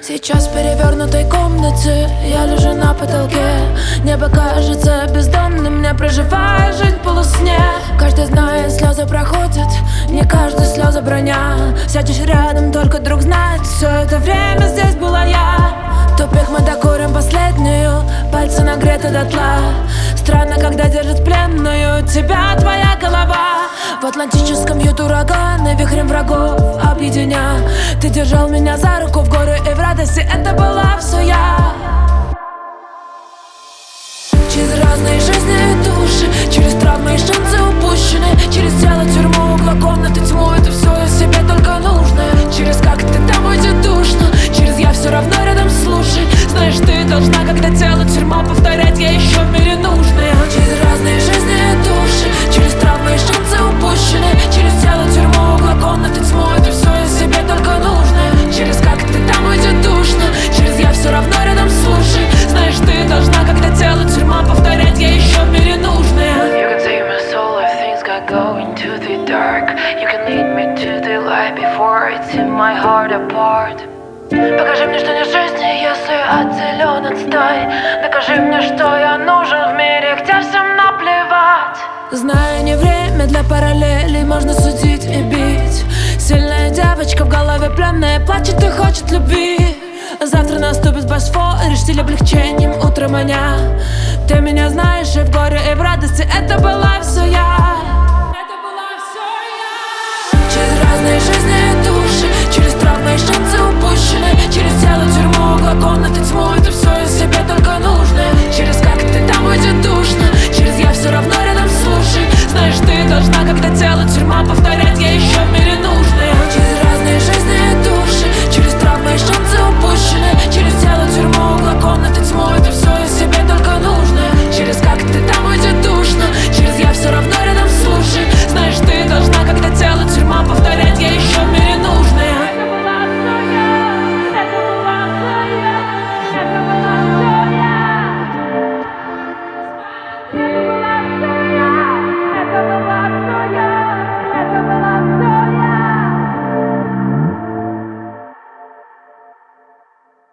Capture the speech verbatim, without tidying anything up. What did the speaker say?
Сейчас в перевернутой комнате я лежу на потолке. Небо кажется бездонным, мне проживая жизнь в полусне. Каждый знает, слезы проходят, не каждый слезы броня. Сядешь рядом, только друг знает, все это время здесь была я. Тупик, мы докурим последнюю, пальцы нагреты дотла. Странно, когда держит пленную тебя твоя голова. В атлантическом бьют ураганы, вихрем врагов объединя. Ты держал меня за руку в горы и в радости, это была все я. Через разные жизни и души, через травмы и шансы упущены, через тело, тюрьму, угла комнаты, тьму, это все из себе только нужное. Через как ты там уйдет душно, через я все равно рядом, слушай. Знаешь, ты должна, когда тело, тюрьма, повторять я еще в мире нужная. Через разные жизни и души, через травмы и шансы упущены, через тело, тюрьму, угла комнаты, тьму, это все из себе только нужное. Через как ты там уйдет душно, через я все равно рядом, слушай. Знаешь, ты должна, когда тело, тюрьма, повторять я еще в мире нужная. You can save my soul if things got going to the dark. You can lead me to the light before I tear my heart apart. Покажи мне, что не жизни, если отделен от стай. Докажи мне, что я нужен в мире, где всем наплевать. Зная, не время для параллелей, можно судить и бить. Сильная девочка в голове пленная, плачет и хочет любви. Завтра наступит Босфор, стиль облегчением утро маня. Ты меня знаешь и в горе, и в радости, это была